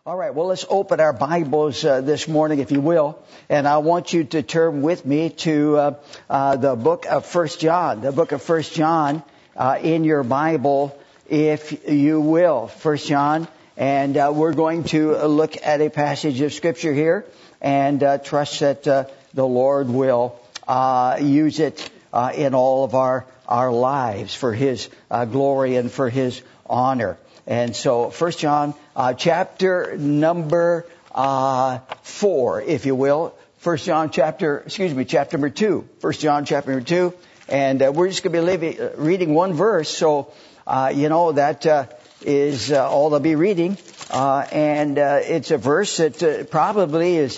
All right, well, let's open our Bibles this morning, if you will. And I want you to turn with me to the book of 1 John. The book of 1 John in your Bible, if you will. 1 John. And we're going to look at a passage of Scripture here and trust that the Lord will use it in all of our lives for His glory and for His honor. And so, 1 John, chapter number 4, if you will. 1 John chapter number 2. 1 John chapter number 2. And we're just going to be reading one verse. So, that is all I'll be reading. And it's a verse that probably is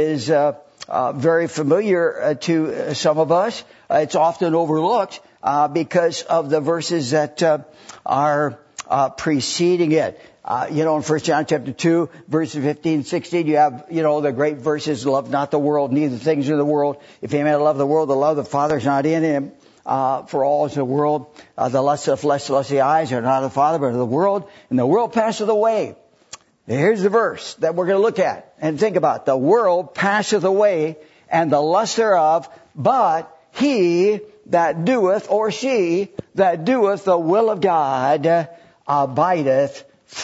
very familiar to some of us. It's often overlooked because of the verses that are preceding it. In 1 John chapter 2, verses 15, 16, you have, the great verses, love not the world, neither the things of the world. If any man love the world, the love of the Father is not in him. For all is the world. The lust of the flesh, the lust of the eyes are not of the Father, but of the world. And the world passeth away. Here's the verse that we're going to look at and think about. The world passeth away, and the lust thereof, but he that doeth, or she that doeth the will of God, abideth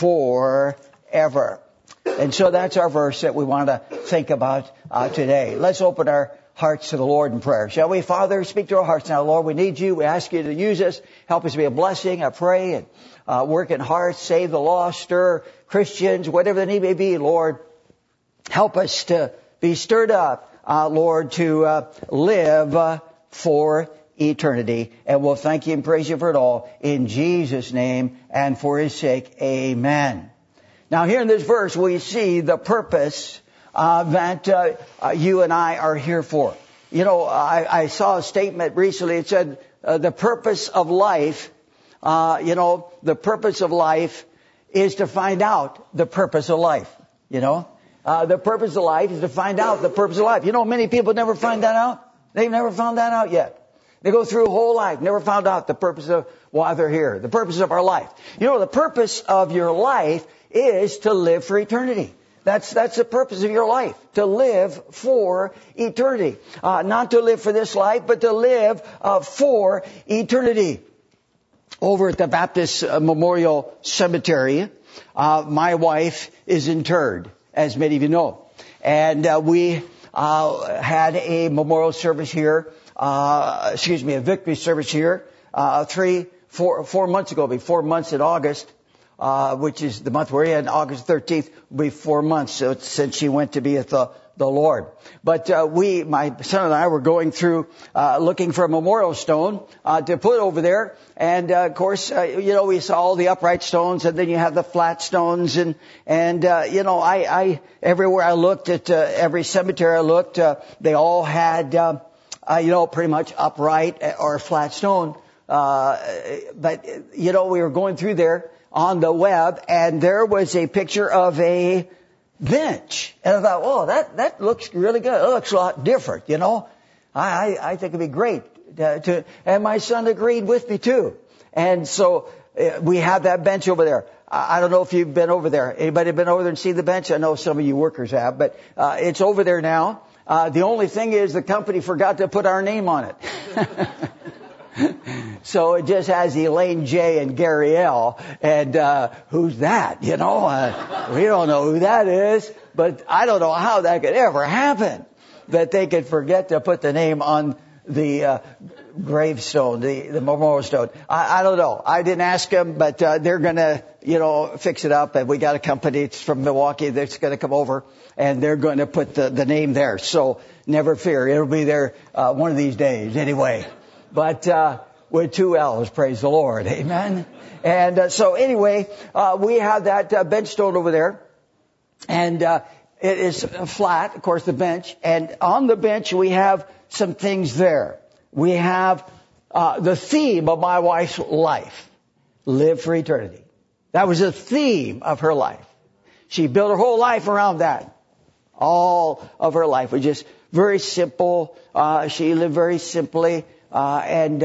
forever. And so that's our verse that we want to think about today. Let's open our hearts to the Lord in prayer. Shall we? Father, speak to our hearts now, Lord. We need you. We ask you to use us. Help us to be a blessing, I pray, and work in hearts, save the lost, stir Christians, whatever the need may be, Lord. Help us to be stirred up, Lord, to live for eternity. And we'll thank you and praise you for it all in Jesus' name and for His sake. Amen. Now here in this verse we see the purpose that you and I are here for. I saw a statement recently. It said the purpose of life, the purpose of life is to find out the purpose of life. The purpose of life is to find out the purpose of life. Many people never find that out. They've never found that out yet. They go through a whole life, never found out the purpose of why they're here, the purpose of our life. The purpose of your life is to live for eternity. That's the purpose of your life, to live for eternity. Not to live for this life, but to live for eternity. Over at the Baptist Memorial Cemetery, my wife is interred, as many of you know. And we had a memorial service here, a victory service here, 4 months ago, 4 months in August, which is the month we're in, August 13th, will be 4 months since she went to be with the Lord. But my son and I were going through looking for a memorial stone to put over there. And of course, we saw all the upright stones, and then you have the flat stones, and I everywhere I looked at every cemetery I looked, they all had pretty much upright or flat stone. But we were going through there on the web, and there was a picture of a bench. And I thought, that looks really good. It looks a lot different, I think it'd be great and my son agreed with me too. And so we have that bench over there. I don't know if you've been over there. Anybody been over there and seen the bench? I know some of you workers have, but it's over there now. The only thing is the company forgot to put our name on it. So it just has Elaine J. and Gary L. And who's that? We don't know who that is. But I don't know how that could ever happen, that they could forget to put the name on the gravestone, the memorial stone. I don't know. I didn't ask them, but they're going to, fix it up. And we got a company from Milwaukee that's going to come over, and they're going to put the name there. So never fear. It'll be there one of these days anyway. But with 2 L's, praise the Lord. Amen. And so anyway, we have that bench stone over there. And it is flat, of course, the bench. And on the bench, we have some things there. We have the theme of my wife's life, live for eternity. That was the theme of her life. She built her whole life around that. All of her life was just very simple. She lived very simply. And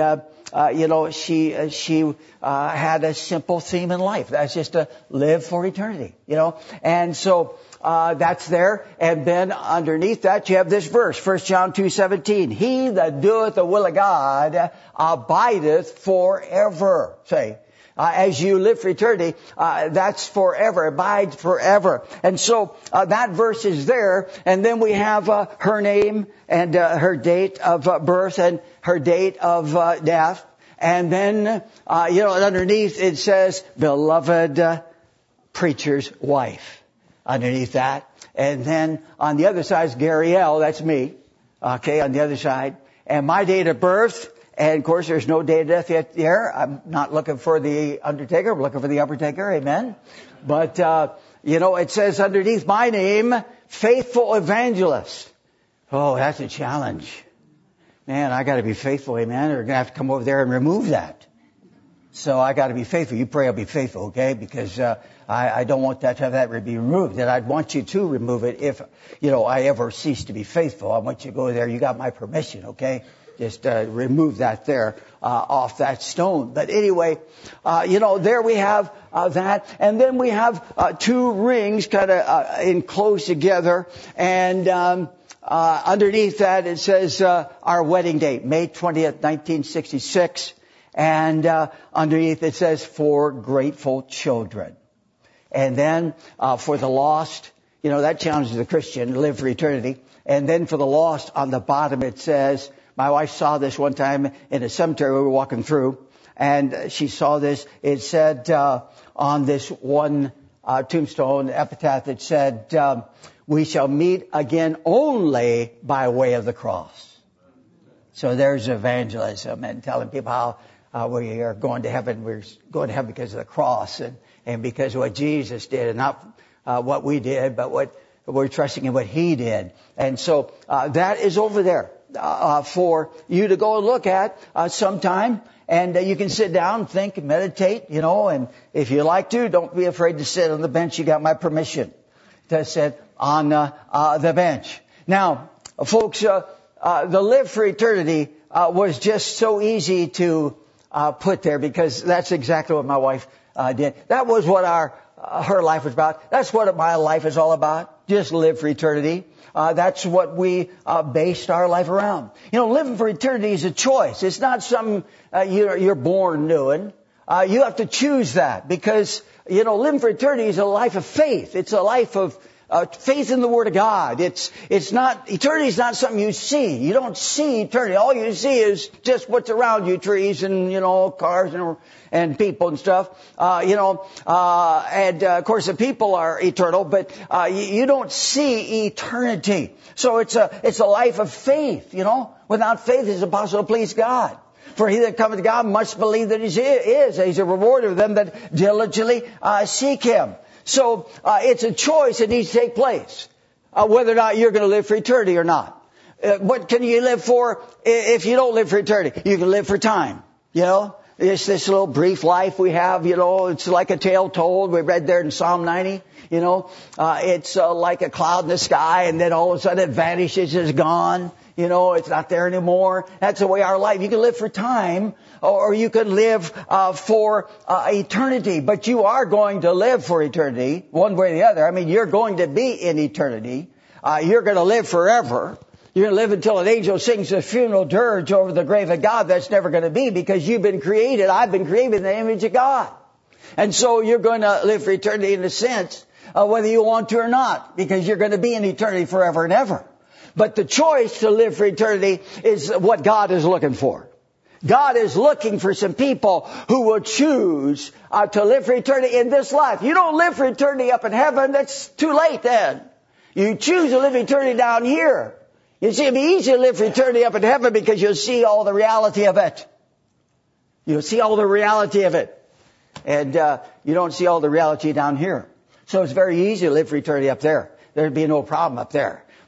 she had a simple theme in life. That's just to live for eternity, And so, that's there. And then underneath that, you have this verse, 1 John 2:17. He that doeth the will of God abideth forever. Say, as you live for eternity, that's forever, abides forever. And so, that verse is there. And then we have, her name and, her date of birth and her date of, death. And then, underneath it says, beloved preacher's wife. Underneath that. And then on the other side is Gary L. That's me. Okay, on the other side. And my date of birth. And of course, there's no date of death yet there. I'm not looking for the undertaker. I'm looking for the uppertaker. Amen. But, it says underneath my name, faithful evangelist. Oh, that's a challenge. Man, I got to be faithful. Amen. Or you're going to have to come over there and remove that. So I got to be faithful. You pray I'll be faithful, okay? Because, I don't want that to have that be removed. And I'd want you to remove it if, I ever cease to be faithful. I want you to go there. You got my permission, okay? Just, remove that there, off that stone. But anyway, there we have, that. And then we have, two rings kind of, enclosed together. And, underneath that it says, our wedding date, May 20th, 1966. And, underneath it says, for grateful children. And then, for the lost, that challenges the Christian to live for eternity. And then for the lost, on the bottom it says, my wife saw this one time in a cemetery we were walking through, and she saw this. It said, on this one, tombstone epitaph, it said, we shall meet again only by way of the cross. So there's evangelism and telling people how, we are going to heaven. We're going to heaven because of the cross and because of what Jesus did, and not what we did, but what we're trusting in what He did. And so that is over there for you to go and look at sometime. And you can sit down, think, meditate, and if you like to, don't be afraid to sit on the bench. You got my permission to sit on the bench. Now, folks, the live for eternity was just so easy to put there, because that's exactly what my wife did. That was what her life was about. That's what my life is all about. Just live for eternity. That's what we based our life around. Living for eternity is a choice. It's not something you're born doing. You have to choose that, because living for eternity is a life of faith. It's a life of faith in the Word of God. Eternity is not something you see. You don't see eternity. All you see is just what's around you, trees and, cars and people and stuff. And of course the people are eternal, but, you don't see eternity. So it's a life of faith, Without faith it's impossible to please God. For he that cometh to God must believe that He's a rewarder of them that diligently, seek Him. So, it's a choice that needs to take place, whether or not you're going to live for eternity or not. What can you live for if you don't live for eternity? You can live for time, It's this little brief life we have, it's like a tale told. We read there in Psalm 90, it's like a cloud in the sky, and then all of a sudden it vanishes, it's gone. It's not there anymore. That's the way our life. You can live for time, or you can live for eternity. But you are going to live for eternity, one way or the other. I mean, you're going to be in eternity. You're going to live forever. You're going to live until an angel sings a funeral dirge over the grave of God. That's never going to be, because you've been created. I've been created in the image of God. And so you're going to live for eternity in a sense, whether you want to or not, because you're going to be in eternity forever and ever. But the choice to live for eternity is what God is looking for. God is looking for some people who will choose to live for eternity in this life. You don't live for eternity up in heaven. That's too late then. You choose to live eternity down here. You see, it'd be easy to live for eternity up in heaven, because you'll see all the reality of it. You'll see all the reality of it. And you don't see all the reality down here. So it's very easy to live for eternity up there. There'd be no problem up there.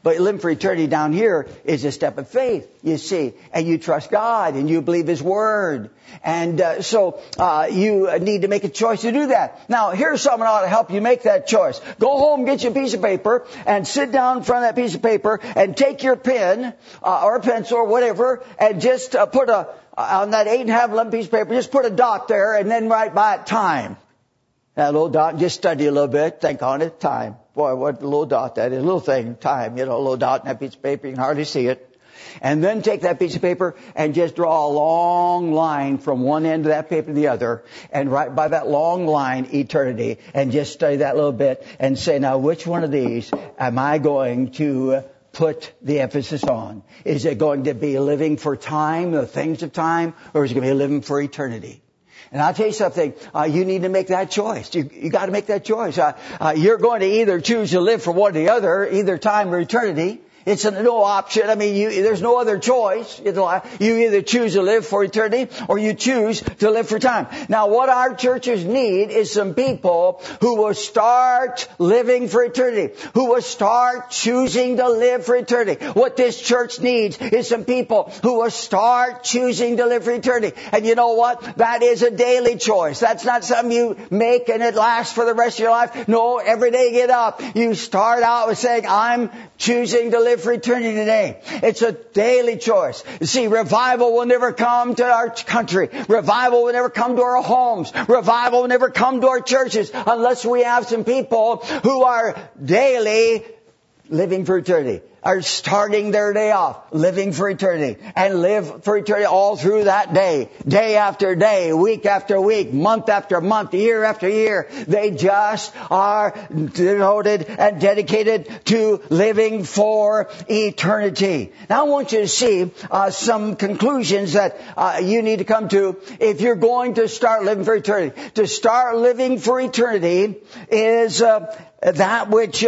But living for eternity down here is a step of faith, you see. And you trust God and you believe His Word. And so you need to make a choice to do that. Now, here's something that ought to help you make that choice. Go home, get you a piece of paper, and sit down in front of that piece of paper and take your pen or a pencil or whatever, and just put on that 8.5, 11 piece of paper, just put a dot there and then write by it time. That little dot, just study a little bit, think on it, time. Boy, what a little dot that is, a little thing, time, a little dot in that piece of paper, you can hardly see it. And then take that piece of paper and just draw a long line from one end of that paper to the other, and write by that long line eternity, and just study that little bit and say, now which one of these am I going to put the emphasis on? Is it going to be living for time, the things of time, or is it going to be living for eternity? And I'll tell you something, you need to make that choice. You got to make that choice. You're going to either choose to live for one or the other, either time or eternity. It's no option. I mean, there's no other choice. You either choose to live for eternity or you choose to live for time. Now, what our churches need is some people who will start living for eternity, who will start choosing to live for eternity. What this church needs is some people who will start choosing to live for eternity. And you know what? That is a daily choice. That's not something you make and it lasts for the rest of your life. No, every day you get up, you start out with saying, I'm choosing to live for eternity today. It's a daily choice. You see, revival will never come to our country. Revival will never come to our homes. Revival will never come to our churches unless we have some people who are daily living for eternity, are starting their day off living for eternity, and live for eternity all through that day, day after day, week after week, month after month, year after year. They just are devoted and dedicated to living for eternity. Now I want you to see some conclusions that you need to come to if you're going to start living for eternity. To start living for eternity is that which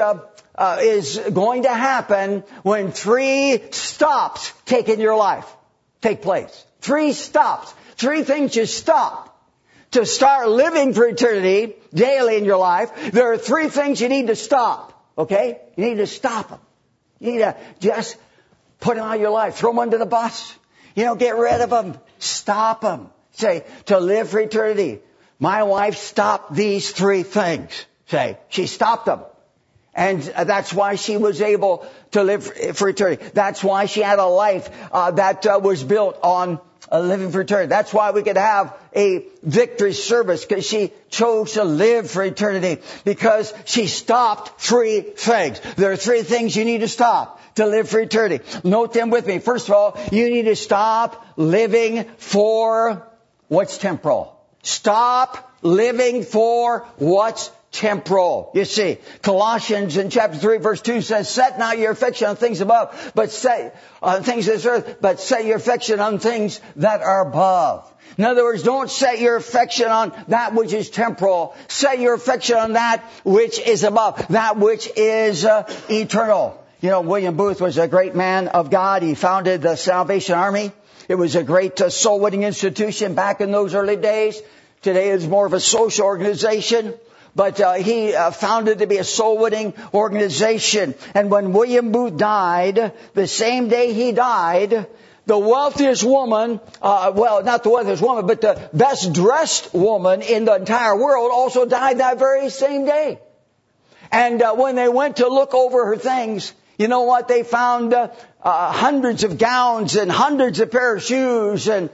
is going to happen when 3 stops taking your life take place. 3 stops. 3 things you stop to start living for eternity daily in your life. There are 3 things you need to stop. Okay? You need to stop them. You need to just put them out of your life. Throw them under the bus. Get rid of them. Stop them. Say, to live for eternity. My wife stopped these 3 things. Say, she stopped them. And that's why she was able to live for eternity. That's why she had a life that was built on living for eternity. That's why we could have a victory service, because she chose to live for eternity, because she stopped 3 things. There are 3 things you need to stop to live for eternity. Note them with me. First of all, you need to stop living for what's temporal. Stop living for what's temporal. You see, Colossians in chapter 3 verse 2 says, set not your affection on things above, but set on things of this earth, but set your affection on things that are above. In other words, don't set your affection on that which is temporal. Set your affection on that which is above, that which is eternal. William Booth was a great man of God. He founded the Salvation Army. It was a great soul-winning institution back in those early days. Today it's more of a social organization. But he founded to be a soul-winning organization. And when William Booth died, the same day he died, the wealthiest woman, not the wealthiest woman, but the best dressed woman in the entire world also died that very same day. And when they went to look over her things, you know what? They found hundreds of gowns and hundreds of pair of shoes and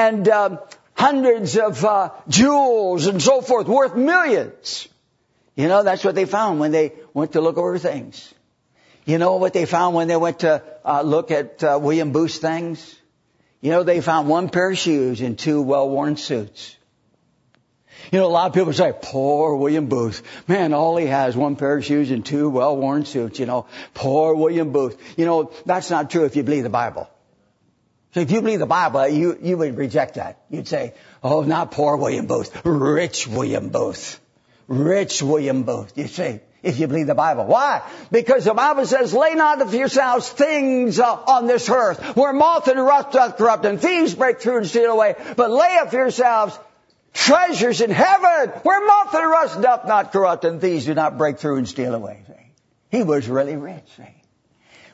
hundreds of jewels and so forth, worth millions. That's what they found when they went to look over things. You know what they found when they went to look at William Booth's things? They found 1 pair of shoes and 2 well-worn suits. A lot of people say, poor William Booth. Man, all he has is 1 pair of shoes and 2 well-worn suits. Poor William Booth. That's not true if you believe the Bible. So if you believe the Bible, you would reject that. You'd say, oh, not poor William Booth, rich William Booth. Rich William Booth, you see, if you believe the Bible. Why? Because the Bible says, lay not up for yourselves things on this earth, where moth and rust doth corrupt, and thieves break through and steal away. But lay up for yourselves treasures in heaven, where moth and rust doth not corrupt, and thieves do not break through and steal away. See? He was really rich. See?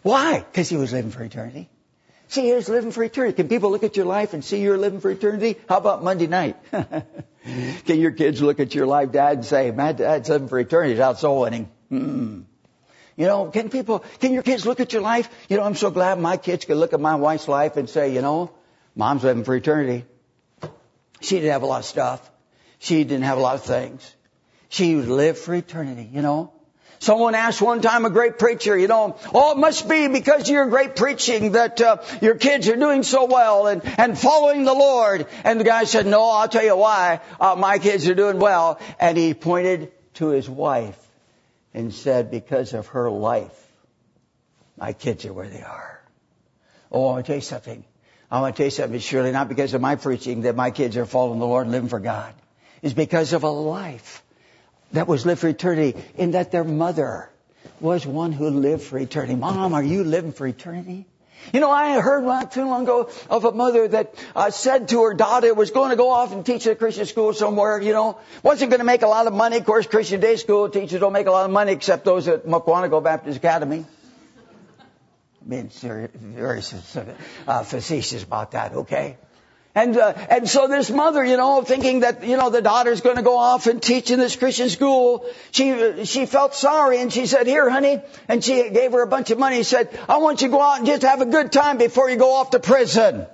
Why? Because he was living for eternity. See, he was living for eternity. Can people look at your life and see you're living for eternity? How about Monday night? Can your kids look at your life, Dad, and say, "Man, Dad's living for eternity. He's out soul winning." You know, can your kids look at your life? You know, I'm so glad my kids can look at my wife's life and say, you know, Mom's living for eternity. She didn't have a lot of stuff. She didn't have a lot of things. She lived for eternity, you know. Someone asked one time a great preacher, you know, "Oh, it must be because you're great preaching that your kids are doing so well and following the Lord." And the guy said, "No, I'll tell you why my kids are doing well." And he pointed to his wife and said, "Because of her life, my kids are where they are." Oh, I want to tell you something. It's surely not because of my preaching that my kids are following the Lord and living for God. It's because of a life that was lived for eternity, in that their mother was one who lived for eternity. Mom, are you living for eternity? You know, I heard not too long ago of a mother that said to her daughter was going to go off and teach at a Christian school somewhere, you know, wasn't going to make a lot of money. Of course, Christian day school teachers don't make a lot of money except those at Mukwanago Baptist Academy. Being serious, very facetious about that, okay? And so this mother, you know, thinking that, you know, the daughter's going to go off and teach in this Christian school, she felt sorry and she said, "Here, honey," and she gave her a bunch of money. She said, "I want you to go out and just have a good time before you go off to prison."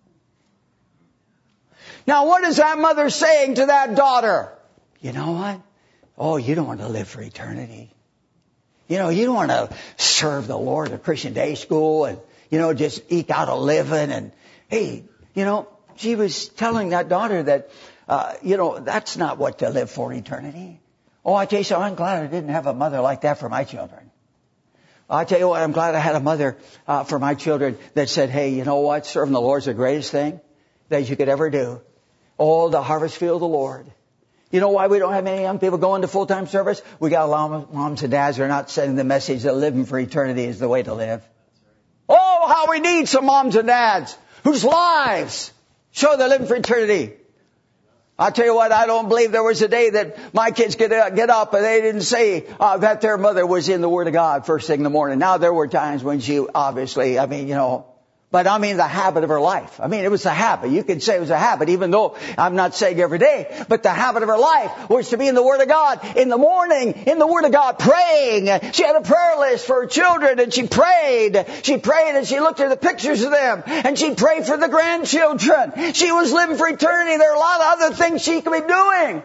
Now, what is that mother saying to that daughter? You know what? Oh, you don't want to live for eternity. You know, you don't want to serve the Lord at Christian day school and, you know, just eke out a living. And, hey, you know, she was telling that daughter that, you know, that's not what to live for eternity. Oh, I tell you something, I'm glad I didn't have a mother like that for my children. I tell you what, I'm glad I had a mother for my children that said, "Hey, you know what? Serving the Lord is the greatest thing that you could ever do. Oh, the harvest field of the Lord." You know why we don't have many young people going to full-time service? We got a lot of moms and dads who are not sending the message that living for eternity is the way to live. Oh, how we need some moms and dads whose lives show they're living for eternity. I'll tell you what, I don't believe there was a day that my kids get up and they didn't say that their mother was in the Word of God first thing in the morning. Now, there were times when she obviously, I mean, you know, but I mean the habit of her life. I mean, it was a habit. You could say it was a habit, even though I'm not saying every day. But the habit of her life was to be in the Word of God in the morning, in the Word of God, praying. She had a prayer list for her children, and she prayed. She prayed, and she looked at the pictures of them, and she prayed for the grandchildren. She was living for eternity. There are a lot of other things she could be doing.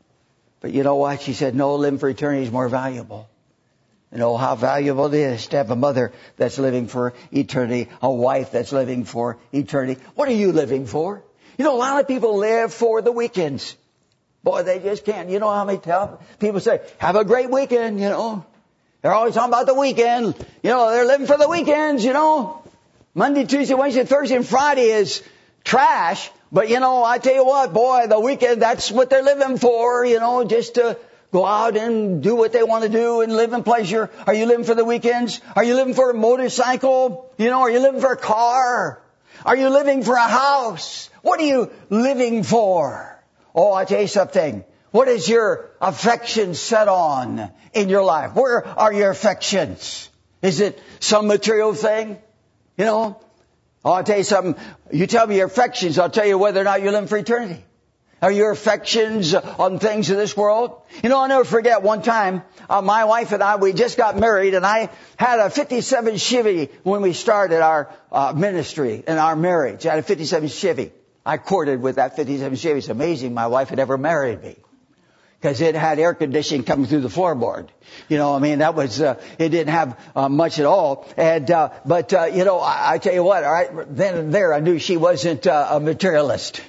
But you know what? She said, no, living for eternity is more valuable. You know how valuable it is to have a mother that's living for eternity, a wife that's living for eternity. What are you living for? You know, a lot of people live for the weekends. Boy, they just can't. You know how many people say, "Have a great weekend," you know. They're always talking about the weekend. You know, they're living for the weekends, you know. Monday, Tuesday, Wednesday, Thursday, and Friday is trash. But, you know, I tell you what, boy, the weekend, that's what they're living for, you know, just to go out and do what they want to do and live in pleasure. Are you living for the weekends? Are you living for a motorcycle? You know, are you living for a car? Are you living for a house? What are you living for? Oh, I tell you something. What is your affection set on in your life? Where are your affections? Is it some material thing? You know? Oh, I'll tell you something. You tell me your affections, I'll tell you whether or not you're living for eternity. Are your affections on things of this world? You know, I'll never forget one time, my wife and I, we just got married, and I had a 57 Chevy when we started our ministry and our marriage. I had a 57 Chevy. I courted with that 57 Chevy. It's amazing my wife had ever married me, because it had air conditioning coming through the floorboard. You know, I mean, that was, it didn't have much at all. And, you know, I tell you what, all right, then and there I knew she wasn't a materialist.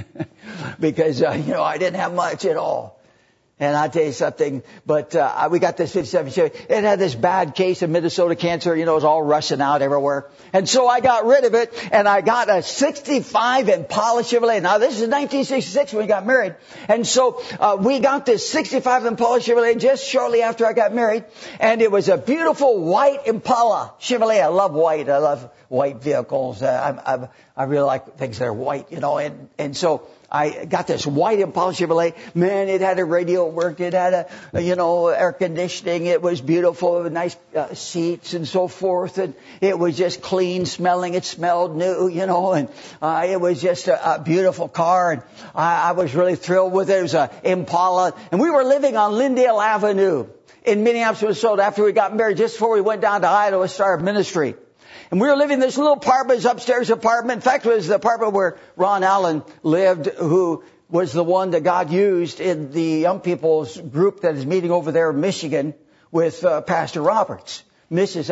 Because, you know, I didn't have much at all. And I'll tell you something, but we got this 57 Chevy. It had this bad case of Minnesota cancer, you know, it was all rushing out everywhere. And so I got rid of it, and I got a 65 Impala Chevrolet. Now, this is 1966 when we got married. And so we got this 65 Impala Chevrolet just shortly after I got married. And it was a beautiful white Impala Chevrolet. I love white. I love white vehicles. I really like things that are white, you know. And so I got this white Impala Chevrolet. Man, it had a radio work. It had air conditioning. It was beautiful, nice seats and so forth. And it was just clean smelling. It smelled new, and it was just a beautiful car. And I was really thrilled with it. It was a Impala. And we were living on Lyndale Avenue in Minneapolis, Minnesota after we got married, just before we went down to Idaho to start ministry. And we were living in this little apartment, this upstairs apartment. In fact, it was the apartment where Ron Allen lived, who was the one that God used in the young people's group that is meeting over there in Michigan with Pastor Roberts. Mrs.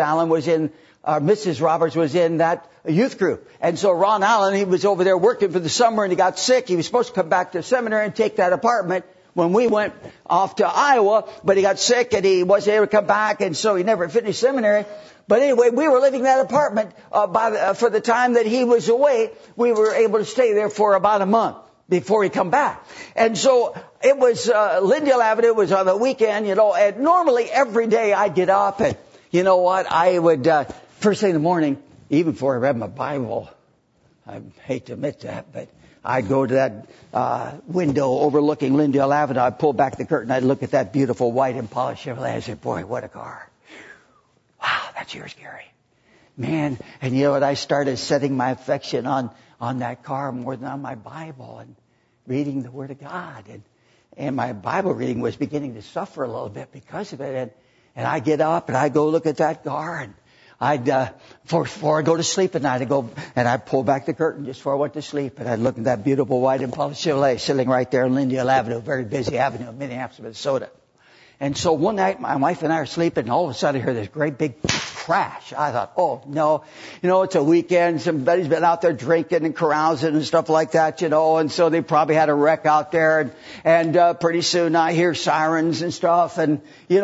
Roberts was in that youth group. And so Ron Allen, he was over there working for the summer and he got sick. He was supposed to come back to seminary and take that apartment when we went off to Iowa, but he got sick and he wasn't able to come back, and so he never finished seminary. But anyway, we were living in that apartment for the time that he was away. We were able to stay there for about a month before he come back. And so it was Lyndale Avenue. It was on the weekend, and normally every day I'd get up and, you know what, I would, first thing in the morning, even before I read my Bible, I hate to admit that, but I'd go to that window overlooking Lyndale Avenue. I'd pull back the curtain. I'd look at that beautiful white Impala Chevrolet. I'd say, boy, what a car. Wow, that's yours, Gary. Man, and you know what? I started setting my affection on that car more than on my Bible and reading the Word of God. And my Bible reading was beginning to suffer a little bit because of it. And I get up and I go look at that car, and before I go to sleep at night, I'd pull back the curtain just before I went to sleep, and I'd look at that beautiful white Impala Chevrolet sitting right there on Lyndale Avenue, a very busy avenue in Minneapolis, Minnesota. And so one night, my wife and I are sleeping, and all of a sudden I hear this great big crash. I thought, oh no, it's a weekend. Somebody's been out there drinking and carousing and stuff like that, and so they probably had a wreck out there. And pretty soon I hear sirens and stuff, and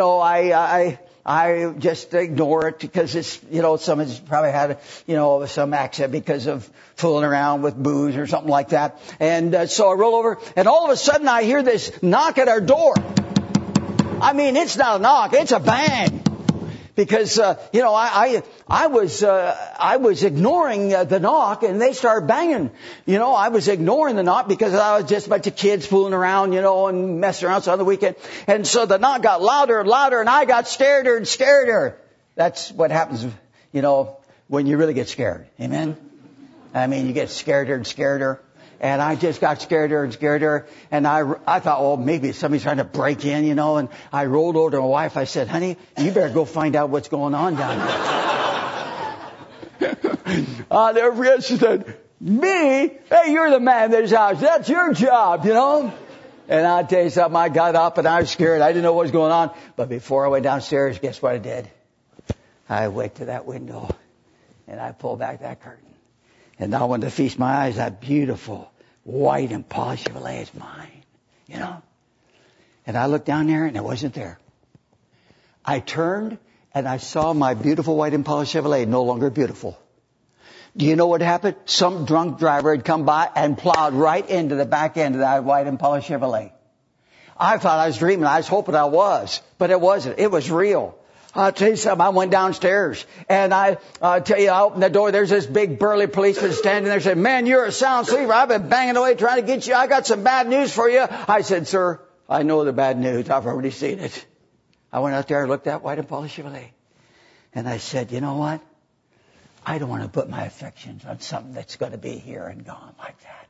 I just ignore it because it's, someone's probably had, some accident because of fooling around with booze or something like that. And so I roll over, and all of a sudden I hear this knock at our door. I mean, it's not a knock, it's a bang. Because, I was ignoring the knock, and they started banging. I was ignoring the knock because I was just a bunch of kids fooling around, and messing around on the weekend. And so the knock got louder and louder, and I got scareder and scareder. That's what happens, when you really get scared. Amen? I mean, you get scareder and scareder. And I just got scareder and scareder. And I thought, well, maybe somebody's trying to break in, and I rolled over to my wife. I said, honey, you better go find out what's going on down there. She said, me? Hey, you're the man in this house. That's your job, And I'll tell you something, I got up and I was scared. I didn't know what was going on. But before I went downstairs, guess what I did? I went to that window and I pulled back that curtain. And now when to feast my eyes, that beautiful white Impala Chevrolet is mine, And I looked down there and it wasn't there. I turned and I saw my beautiful white Impala Chevrolet no longer beautiful. Do you know what happened? Some drunk driver had come by and plowed right into the back end of that white Impala Chevrolet. I thought I was dreaming. I was hoping I was, but it wasn't. It was real. I'll tell you something, I went downstairs and I opened the door. There's this big burly policeman standing there saying, man, you're a sound sleeper. I've been banging away trying to get you. I got some bad news for you. I said, sir, I know the bad news. I've already seen it. I went out there and looked at white Impala Chevrolet. And I said, you know what? I don't want to put my affections on something that's going to be here and gone like that.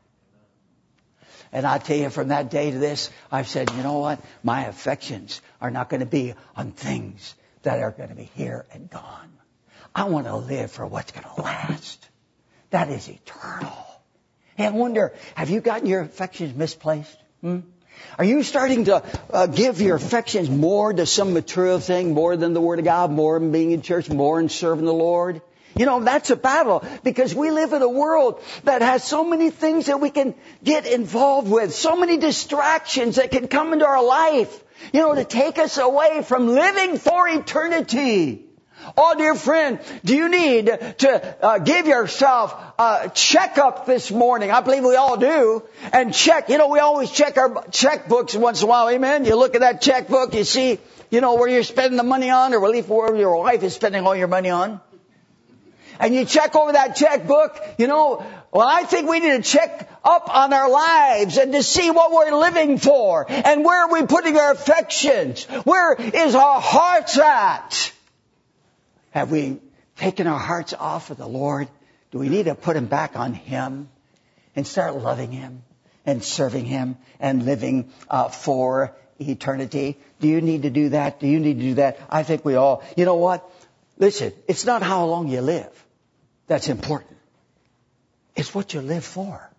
And I tell you, from that day to this, I've said, you know what? My affections are not going to be on things that are going to be here and gone. I want to live for what's going to last. That is eternal. Hey, I wonder, have you gotten your affections misplaced? Are you starting to give your affections more to some material thing, more than the Word of God, more in being in church, more in serving the Lord? That's a battle because we live in a world that has so many things that we can get involved with, so many distractions that can come into our life, to take us away from living for eternity. Oh, dear friend, do you need to give yourself a checkup this morning? I believe we all do. And check, we always check our checkbooks once in a while. Amen. You look at that checkbook, you see, where you're spending the money on, or at least where your wife is spending all your money on. And you check over that checkbook, Well, I think we need to check up on our lives and to see what we're living for and where are we putting our affections. Where is our hearts at? Have we taken our hearts off of the Lord? Do we need to put them back on Him and start loving Him and serving Him and living for eternity? Do you need to do that? Do you need to do that? I think we all. You know what? Listen, it's not how long you live that's important. It's what you live for.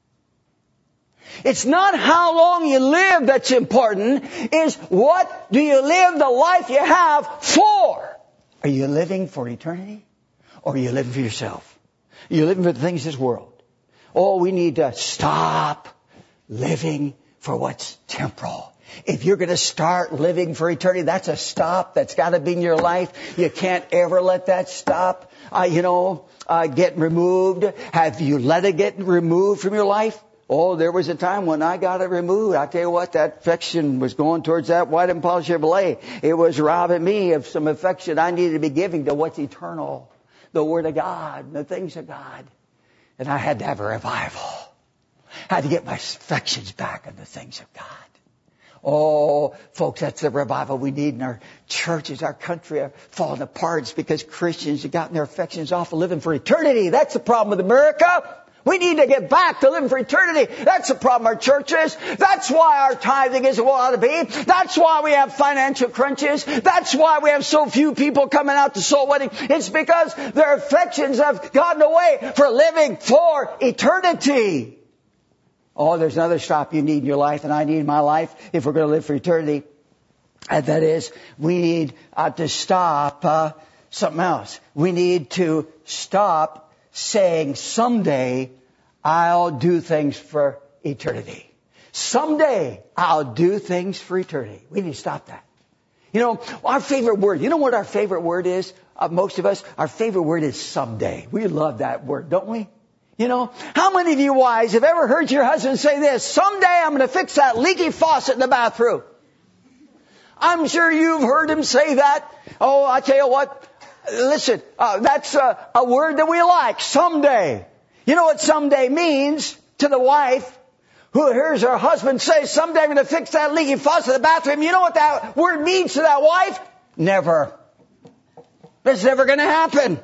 It's not how long you live that's important. It's what do you live the life you have for? Are you living for eternity? Or are you living for yourself? Are you living for the things of this world? Oh, we need to stop living for what's temporal. If you're going to start living for eternity, that's a stop. That's got to be in your life. You can't ever let that stop, get removed. Have you let it get removed from your life? Oh, there was a time when I got it removed. I tell you what, that affection was going towards that white and polished Chevrolet. It was robbing me of some affection I needed to be giving to what's eternal, the Word of God, the things of God. And I had to have a revival. I had to get my affections back on the things of God. Oh, folks, that's the revival we need in our churches. Our country are falling apart. It's because Christians have gotten their affections off of living for eternity. That's the problem with America. We need to get back to living for eternity. That's the problem our churches. That's why our tithing isn't what it ought to be. That's why we have financial crunches. That's why we have so few people coming out to soul winning. It's because their affections have gotten away for living for eternity. Oh, there's another stop you need in your life, and I need in my life if we're going to live for eternity. And that is, we need to stop something else. We need to stop saying, someday I'll do things for eternity. Someday I'll do things for eternity. We need to stop that. You know, our favorite word, you know what our favorite word is? Most of us, our favorite word is someday. We love that word, don't we? You know, how many of you wives have ever heard your husband say this? Someday I'm going to fix that leaky faucet in the bathroom. I'm sure you've heard him say that. Oh, I tell you what. Listen, that's a word that we like. Someday. You know what someday means to the wife who hears her husband say, someday I'm going to fix that leaky faucet in the bathroom. You know what that word means to that wife? Never. It's never going to happen.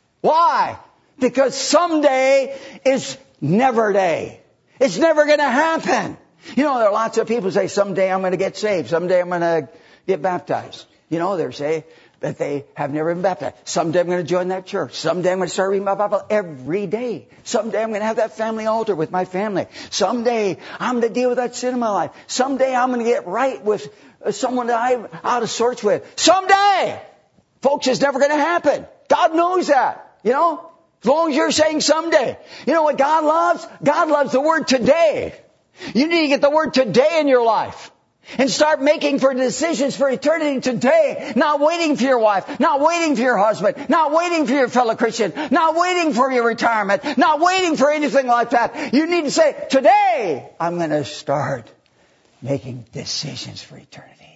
Why? Because someday is never day. It's never going to happen. You know, there are lots of people who say, someday I'm going to get saved. Someday I'm going to get baptized. You know, they say that they have never been baptized. Someday I'm going to join that church. Someday I'm going to start reading my Bible every day. Someday I'm going to have that family altar with my family. Someday I'm going to deal with that sin in my life. Someday I'm going to get right with someone that I'm out of sorts with. Someday! Folks, it's never going to happen. God knows that. You know? As long as you're saying someday. You know what God loves? God loves the word today. You need to get the word today in your life. And start making for decisions for eternity today. Not waiting for your wife. Not waiting for your husband. Not waiting for your fellow Christian. Not waiting for your retirement. Not waiting for anything like that. You need to say, today I'm going to start making decisions for eternity.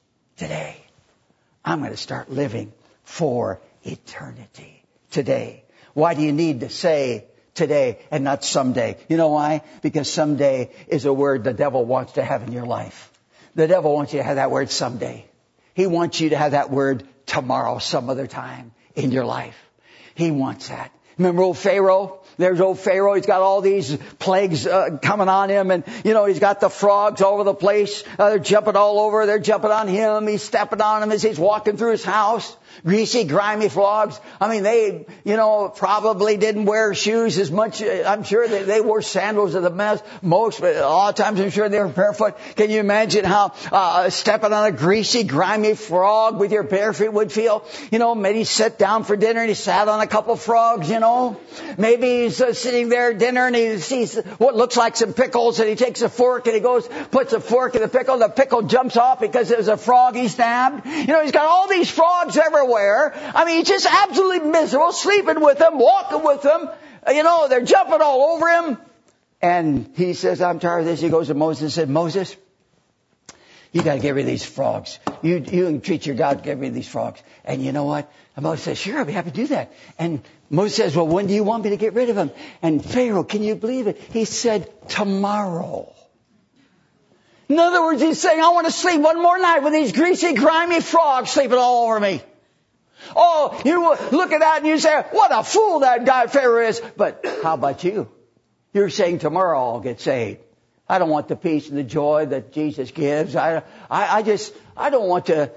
Today I'm going to start living for eternity. Today. Why do you need to say today and not someday? You know why? Because someday is a word the devil wants to have in your life. The devil wants you to have that word someday. He wants you to have that word tomorrow, some other time in your life. He wants that. Remember old Pharaoh? There's old Pharaoh. He's got all these plagues coming on him. And, you know, he's got the frogs all over the place. They're jumping all over. They're jumping on him. He's stepping on them as he's walking through his house. Greasy, grimy frogs. I mean, they, probably didn't wear shoes as much. I'm sure they wore sandals at the most, but a lot of times I'm sure they were barefoot. Can you imagine how stepping on a greasy, grimy frog with your bare feet would feel? You know, maybe he sat down for dinner and he sat on a couple of frogs, you know. Maybe he's sitting there at dinner and he sees what looks like some pickles and he takes a fork and he goes, puts a fork in the pickle. The pickle jumps off because it was a frog he stabbed. You know, he's got all these frogs everywhere. I mean, he's just absolutely miserable, sleeping with them, walking with them. You know, they're jumping all over him. And he says, I'm tired of this. He goes to Moses and said, Moses, You got to get rid of these frogs. You entreat your God to get rid of these frogs. And you know what? And Moses says, sure, I'll be happy to do that. And Moses says, well, when do you want me to get rid of them? And Pharaoh, can you believe it? He said, tomorrow. In other words, he's saying, I want to sleep one more night with these greasy, grimy frogs sleeping all over me. Oh, you look at that and you say, what a fool that guy Pharaoh is. But how about you? You're saying tomorrow I'll get saved. I don't want the peace and the joy that Jesus gives. I don't want to,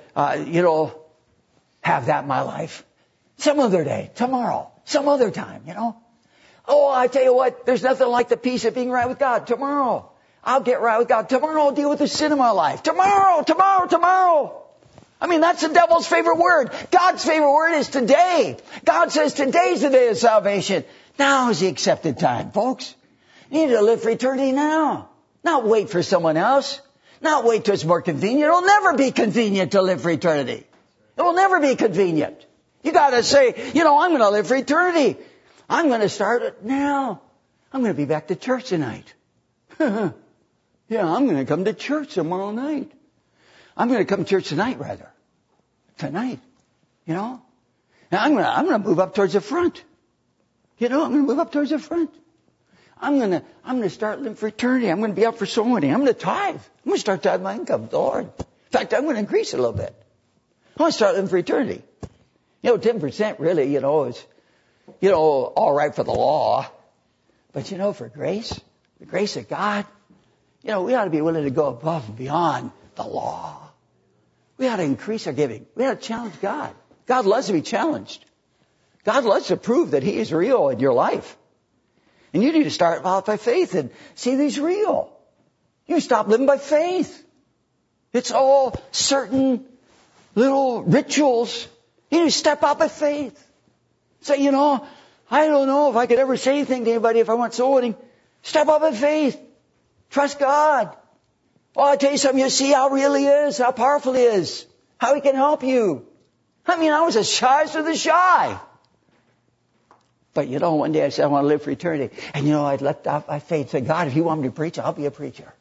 have that in my life. Some other day, tomorrow, some other time, Oh, I tell you what, there's nothing like the peace of being right with God. Tomorrow, I'll get right with God. Tomorrow, I'll deal with the sin in my life. Tomorrow. I mean, that's the devil's favorite word. God's favorite word is today. God says today's the day of salvation. Now is the accepted time, folks. You need to live for eternity now. Not wait for someone else. Not wait till it's more convenient. It'll never be convenient to live for eternity. It will never be convenient. You got to say, I'm going to live for eternity. I'm going to start it now. I'm going to be back to church tonight. Yeah, I'm going to come to church tomorrow night. I'm going to come to church tonight, rather. Tonight. Now I'm going to move up towards the front. I'm going to move up towards the front. I'm going to start living for eternity. I'm going to be up for so many. I'm going to tithe. I'm going to start tithing my income to the Lord. In fact, I'm going to increase it a little bit. I want to start living for eternity. 10% really, is, all right for the law. But for grace, the grace of God, we ought to be willing to go above and beyond the law. We ought to increase our giving. We ought to challenge God. God loves to be challenged. God loves to prove that He is real in your life. And you need to start out by faith and see that He's real. You stop living by faith. It's all certain little rituals. You need to step out by faith. Say, I don't know if I could ever say anything to anybody if I went soul winning. Step out by faith. Trust God. Oh, I'll tell you something. You see how real He is, how powerful He is, how He can help you. I was as shy as the shy. But one day I said, I want to live for eternity. And I'd left out my faith. Say, God, if you want me to preach, I'll be a preacher.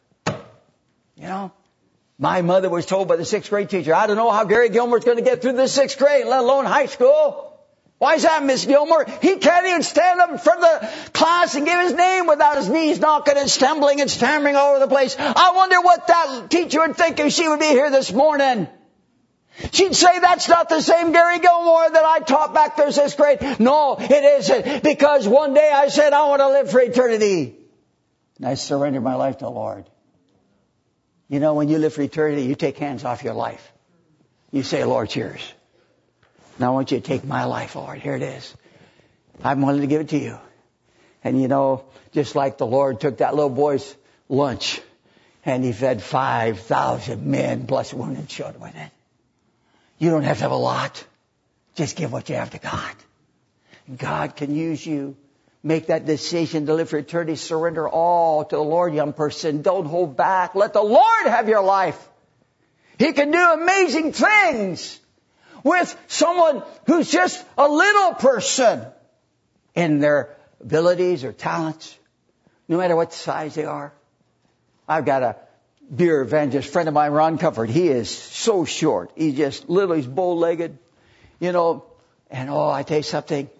My mother was told by the 6th grade teacher, I don't know how Gary Gilmore's going to get through the 6th grade, let alone high school. Why is that, Miss Gilmore? He can't even stand up in front of the class and give his name without his knees knocking and stumbling and stammering all over the place. I wonder what that teacher would think if she would be here this morning. She'd say, that's not the same Gary Gilmore that I taught back there in 6th grade. No, it isn't. Because one day I said, I want to live for eternity. And I surrendered my life to the Lord. When you live for eternity, you take hands off your life. You say, Lord, cheers. Now I want you to take my life, Lord. Here it is. I'm willing to give it to you. And just like the Lord took that little boy's lunch and He fed 5,000 men plus women and children with it. You don't have to have a lot. Just give what you have to God. God can use you. Make that decision to live for eternity. Surrender all to the Lord, young person. Don't hold back. Let the Lord have your life. He can do amazing things with someone who's just a little person in their abilities or talents, no matter what size they are. I've got a dear evangelist friend of mine, Ron Comfort. He is so short. He's just little. He's bow-legged, and I tell you something,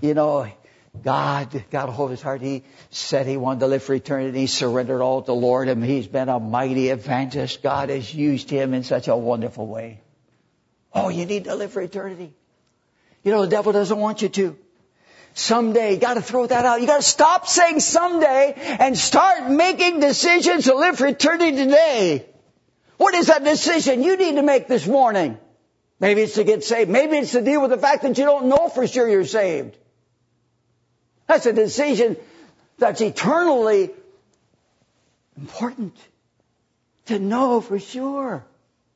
God got a hold of his heart. He said he wanted to live for eternity. He surrendered all to the Lord, and he's been a mighty evangelist. God has used him in such a wonderful way. Oh, you need to live for eternity. The devil doesn't want you to. Someday, you got to throw that out. You got to stop saying someday and start making decisions to live for eternity today. What is that decision you need to make this morning? Maybe it's to get saved. Maybe it's to deal with the fact that you don't know for sure you're saved. That's a decision that's eternally important to know for sure.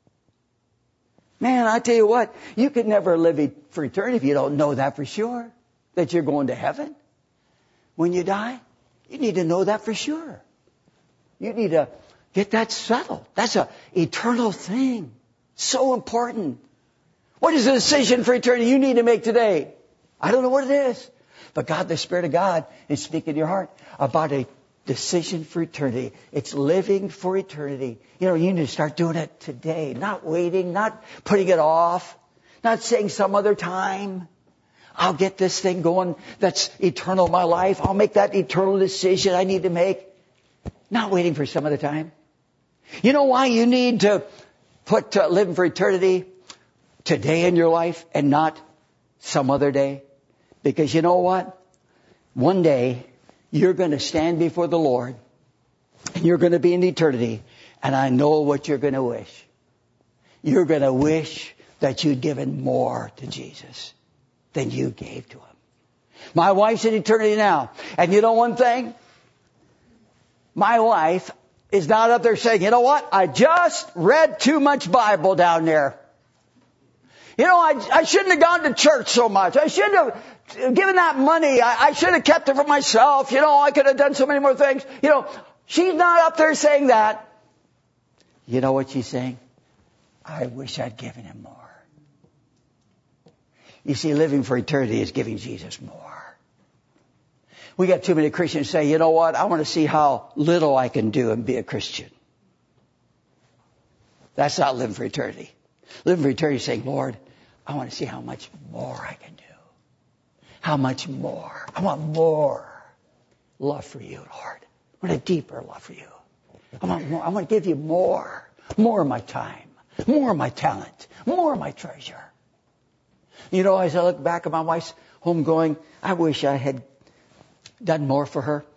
Man, I tell you what, you could never live for eternity if you don't know that for sure, that you're going to heaven. When you die, you need to know that for sure. You need to get that settled. That's an eternal thing. So important. What is the decision for eternity you need to make today? I don't know what it is. But God, the Spirit of God, is speaking to your heart about a Decision for eternity. It's living for eternity. You need to start doing it today. Not waiting, not putting it off, not saying some other time. I'll get this thing going that's eternal in my life. I'll make that eternal decision I need to make. Not waiting for some other time. You know why you need to put living for eternity today in your life and not some other day? Because you know what? One day you're going to stand before the Lord and you're going to be in eternity. And I know what you're going to wish. You're going to wish that you'd given more to Jesus than you gave to Him. My wife's in eternity now. And you know one thing? My wife is not up there saying, you know what? I just read too much Bible down there. I shouldn't have gone to church so much. I shouldn't have given that money. I should have kept it for myself. I could have done so many more things. She's not up there saying that. You know what she's saying? I wish I'd given Him more. You see, living for eternity is giving Jesus more. We got too many Christians say, you know what? I want to see how little I can do and be a Christian. That's not living for eternity. Living for eternity is saying, Lord, I want to see how much more I can do. How much more? I want more love for you, Lord. I want a deeper love for you. I want more. I want to give you more. More of my time. More of my talent. More of my treasure. As I look back at my wife's home going, I wish I had done more for her.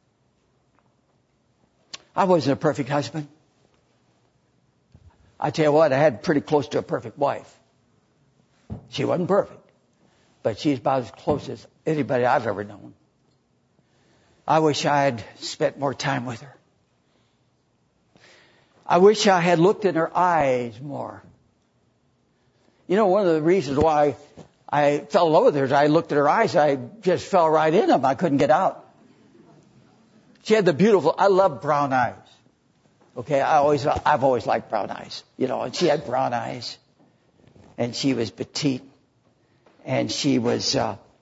I wasn't a perfect husband. I tell you what, I had pretty close to a perfect wife. She wasn't perfect, but she's about as close as anybody I've ever known. I wish I had spent more time with her. I wish I had looked in her eyes more. One of the reasons why I fell in love with her is I looked at her eyes. I just fell right in them. I couldn't get out. She had I love brown eyes. Okay, I've always liked brown eyes. And she had brown eyes. And she was petite. And she was,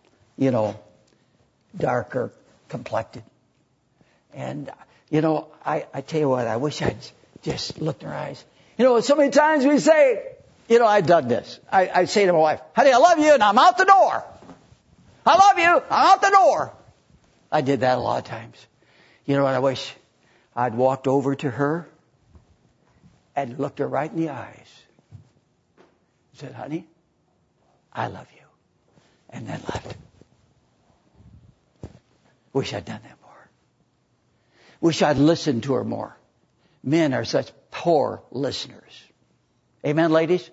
darker complected. And, I tell you what, I wish I'd just looked in her eyes. So many times we say, I've done this. I say to my wife, honey, I love you, and I'm out the door. I love you, I'm out the door. I did that a lot of times. I wish I'd walked over to her and looked her right in the eyes. Said, honey, I love you. And then left. Wish I'd done that more. Wish I'd listened to her more. Men are such poor listeners. Amen, ladies?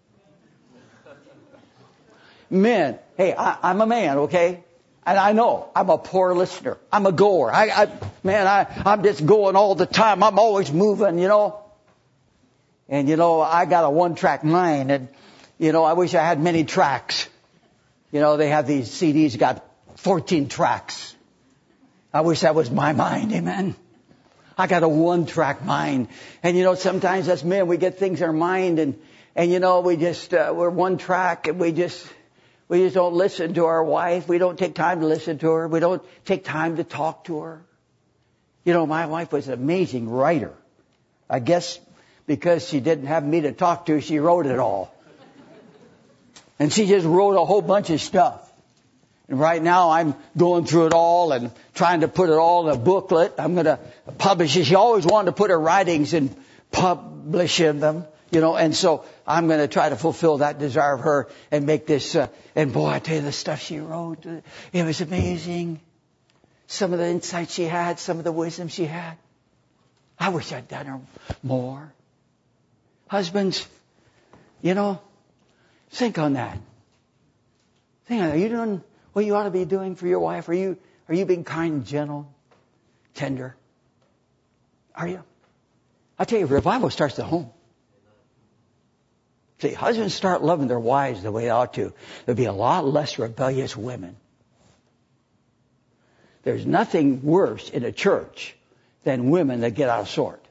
Men, hey, I'm a man, okay? And I know I'm a poor listener. I'm a goer. I'm just going all the time. I'm always moving, And, I got a one-track mind. And, I wish I had many tracks. They have these CDs got 14 tracks. I wish that was my mind, amen? I got a one-track mind. And, sometimes as men, we get things in our mind and we just, we're one track and we just don't listen to our wife. We don't take time to listen to her. We don't take time to talk to her. My wife was an amazing writer. I guess because she didn't have me to talk to, she wrote it all. And she just wrote a whole bunch of stuff. And right now I'm going through it all and trying to put it all in a booklet. I'm going to publish it. She always wanted to put her writings and publish them, and so I'm going to try to fulfill that desire of her and make this, and boy, I tell you the stuff she wrote, it was amazing. Some of the insights she had, some of the wisdom she had. I wish I'd done her more. Husbands, think on that. Think on that. Are you doing what you ought to be doing for your wife? Are you being kind, gentle, tender? Are you? I tell you, revival starts at home. See, husbands start loving their wives the way they ought to. There'll be a lot less rebellious women. There's nothing worse in a church than women that get out of sort.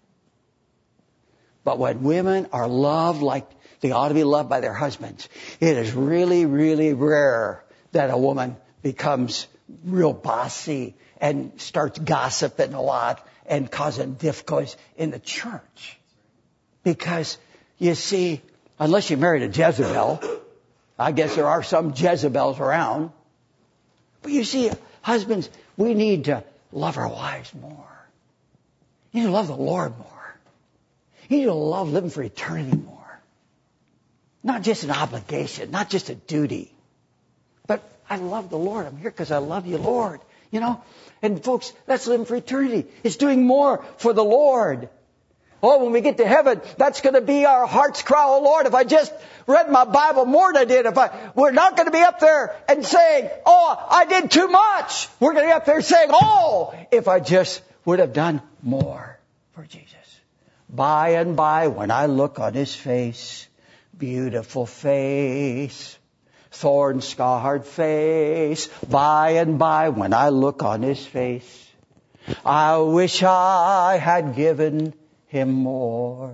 But when women are loved like they ought to be loved by their husbands, it is really, really rare that a woman becomes real bossy and starts gossiping a lot and causing difficulties in the church. Because, you see, unless you married a Jezebel, I guess there are some Jezebels around. But you see, husbands, we need to love our wives more. You need to love the Lord more. You need to love living for eternity more. Not just an obligation, not just a duty. But I love the Lord. I'm here because I love you, Lord. You know? And folks, that's living for eternity. It's doing more for the Lord. Oh, when we get to heaven, that's going to be our heart's cry. Oh, Lord, if I just read my Bible more than I did, we're not going to be up there and saying, oh, I did too much. We're going to be up there saying, oh, if I just would have done more for Jesus. By and by, when I look on His face, beautiful face, thorn-scarred face, by and by, when I look on His face, I wish I had given Him more,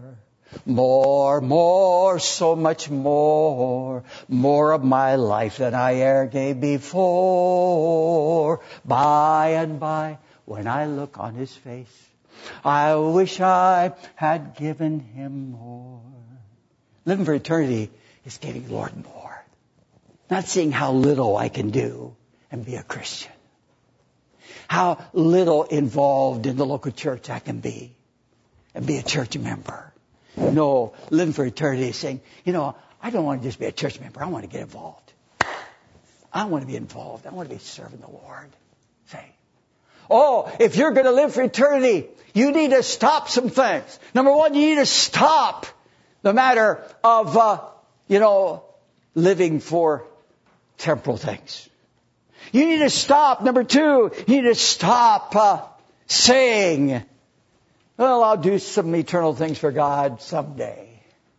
so much more of my life than I e'er gave before. By and by, when I look on His face, I wish I had given Him more. Living for eternity is giving the Lord more. Not seeing how little I can do and be a Christian. How little involved in the local church I can be and be a church member. No, living for eternity is saying, you know, I don't want to just be a church member. I want to get involved. I want to be involved. I want to be serving the Lord. Say, oh, if you're going to live for eternity, you need to stop some things. Number one, you need to stop the matter of, living for temporal things. You need to stop. Number two, you need to stop saying, well, I'll do some eternal things for God someday.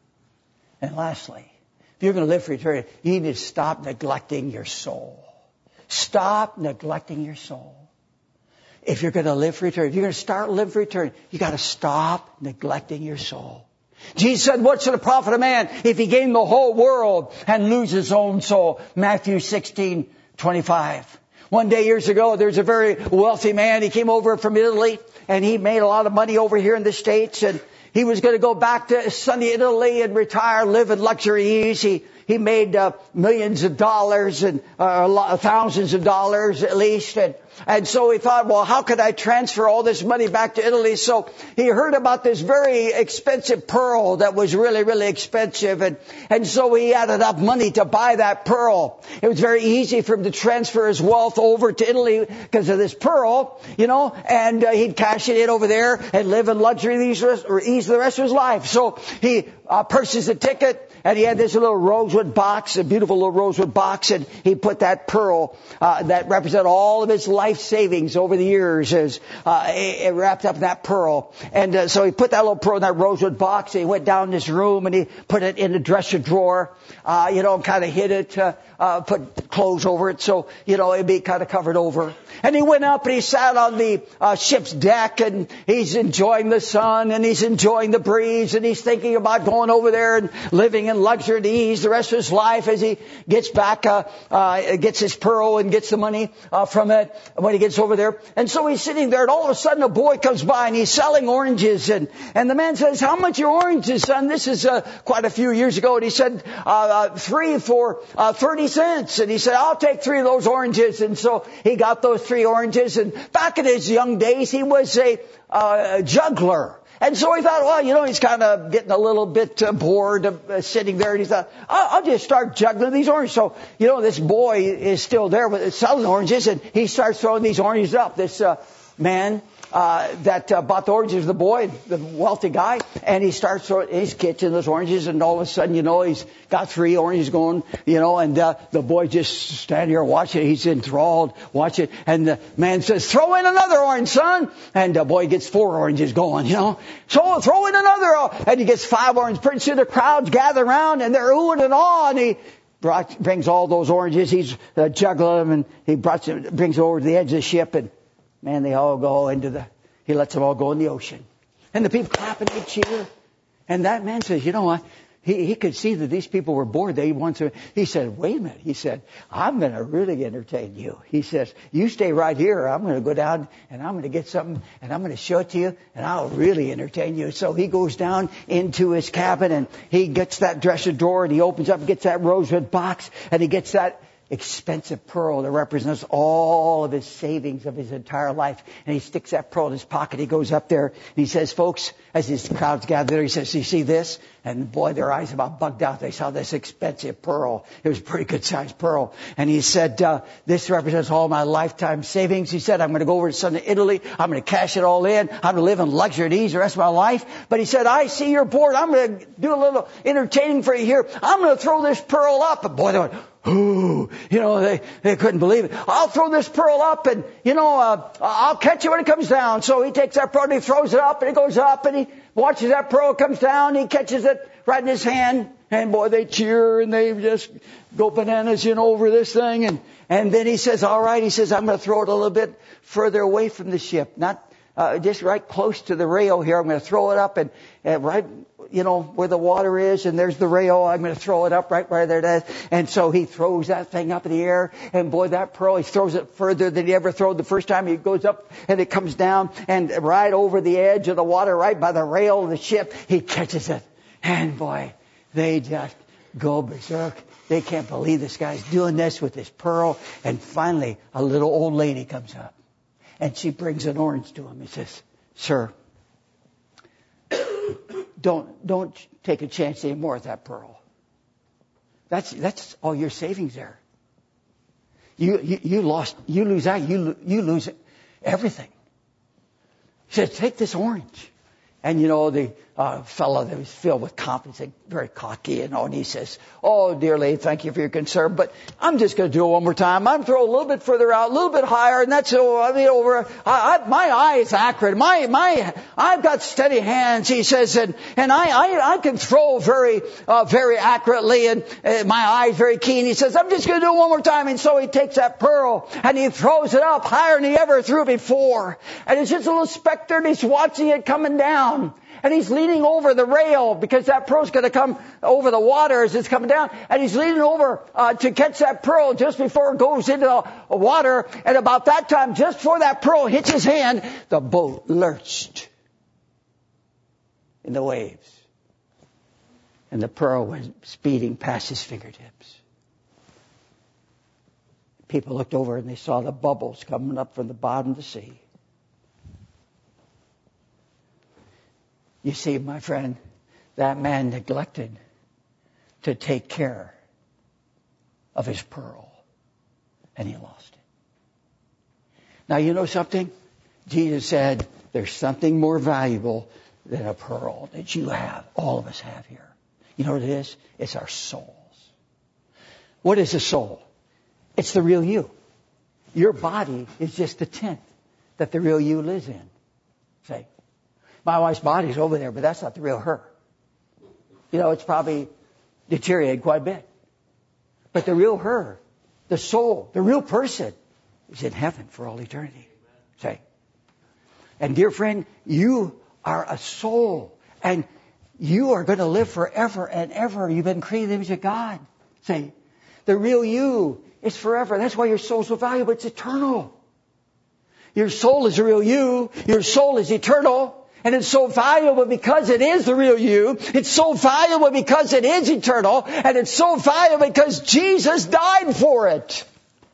And lastly, if you're going to live for eternity, you need to stop neglecting your soul. Stop neglecting your soul. If you're going to live for eternity, if you're going to start living for eternity, you got to stop neglecting your soul. Jesus said, what should it profit a man if he gain the whole world and lose his own soul? Matthew 16:25. One day years ago, there's a very wealthy man. He came over from Italy and he made a lot of money over here in the States, and he was going to go back to sunny Italy and retire, live in luxury ease. He made millions of dollars and thousands of dollars at least. And so he thought, well, how could I transfer all this money back to Italy? So he heard about this very expensive pearl that was really, really expensive. And so he had enough money to buy that pearl. It was very easy for him to transfer his wealth over to Italy because of this pearl, and he'd cash it in over there and live in luxury ease the rest of his life. So he purchased a ticket. And he had this little rosewood box, a beautiful little rosewood box, and he put that pearl that represented all of his life savings over the years as it wrapped up in that pearl. And so he put that little pearl in that rosewood box, and he went down this room and he put it in the dresser drawer, and kind of hid it, put clothes over it so, it'd be kind of covered over. And he went up and he sat on the ship's deck, and he's enjoying the sun and he's enjoying the breeze, and he's thinking about going over there and living in luxury and ease the rest of his life as he gets back, gets his pearl and gets the money from it when he gets over there. And so he's sitting there, and all of a sudden a boy comes by and he's selling oranges, and the man says, how much are oranges, son? This is quite a few years ago. And he said, 3 for 30 cents. And he said, I'll take 3 of those oranges. And so he got those 3 oranges. And back in his young days, he was a juggler. And so he thought, well, he's kind of getting a little bit bored of sitting there. And he thought, I'll just start juggling these oranges. So, this boy is still there with selling oranges, and he starts throwing these oranges up. This man that bought the oranges, the boy, the wealthy guy, and he starts throwing, he's catching those oranges, and all of a sudden, he's got 3 oranges going, and the boy just standing here watching. He's enthralled, watching, and the man says, throw in another orange, son. And the boy gets 4 oranges going, So throw in another, and he gets 5 oranges. Pretty soon the crowds gather around, and they're oohing and awing, and he brings all those oranges. He's juggling them, and he brings them over to the edge of the ship, and man, they all go he lets them all go in the ocean. And the people clap and they cheer. And that man says, you know what? He could see that these people were bored. He said, wait a minute. He said, I'm going to really entertain you. He says, you stay right here. I'm going to go down and I'm going to get something and I'm going to show it to you and I'll really entertain you. So he goes down into his cabin and he gets that dresser drawer and he opens up and gets that rosewood box and he gets that expensive pearl that represents all of his savings of his entire life. And he sticks that pearl in his pocket. He goes up there and he says, folks, as his crowds gather there, he says, you see this? And boy, their eyes about bugged out. They saw this expensive pearl. It was a pretty good sized pearl. And he said, this represents all my lifetime savings. He said, I'm going to go over to southern Italy. I'm going to cash it all in. I'm going to live in luxury and ease the rest of my life. But he said, I see you're bored. I'm going to do a little entertaining for you here. I'm going to throw this pearl up. And boy, they went, ooh, they couldn't believe it. I'll throw this pearl up and, I'll catch it when it comes down. So he takes that pearl and he throws it up and it goes up and he watches that pearl comes down. He catches it right in his hand. And boy, they cheer and they just go bananas, over this thing. And then he says, all right, he says, I'm going to throw it a little bit further away from the ship. Not, just right close to the rail here. I'm going to throw it up and right, where the water is, and there's the rail. I'm going to throw it up right where there it is. And so he throws that thing up in the air, and boy, that pearl, he throws it further than he ever threw the first time. He goes up, and it comes down, and right over the edge of the water, right by the rail of the ship, he catches it. And boy, they just go berserk. They can't believe this guy's doing this with this pearl. And finally, a little old lady comes up, and she brings an orange to him. He says, sir, don't take a chance anymore with that pearl. That's all your savings there. You lose everything. He said, take this orange. And the fellow that was filled with confidence, very cocky, and he says, oh, dear lady, thank you for your concern, but I'm just going to do it one more time. I'm throw a little bit further out, a little bit higher, and that's over. My eye is accurate. I've got steady hands, he says, and I can throw very accurately, and my eye is very keen. He says, I'm just going to do it one more time. And so he takes that pearl and he throws it up higher than he ever threw before. And it's just a little specter, and he's watching it coming down. And he's leaning over the rail because that pearl's going to come over the water as it's coming down. And he's leaning over to catch that pearl just before it goes into the water. And about that time, just before that pearl hits his hand, the boat lurched in the waves. And the pearl went speeding past his fingertips. People looked over and they saw the bubbles coming up from the bottom of the sea. You see, my friend, that man neglected to take care of his pearl, and he lost it. Now, you know something? Jesus said, there's something more valuable than a pearl that you have, all of us have here. You know what it is? It's our souls. What is a soul? It's the real you. Your body is just the tent that the real you lives in. Say, my wife's body's over there, but that's not the real her. It's probably deteriorated quite a bit. But the real her, the soul, the real person is in heaven for all eternity. Say. And dear friend, you are a soul. And you are going to live forever and ever. You've been created in the image of God. Say. The real you is forever. That's why your soul's so valuable. It's eternal. Your soul is the real you. Your soul is eternal. And it's so valuable because it is the real you. It's so valuable because it is eternal. And it's so valuable because Jesus died for it.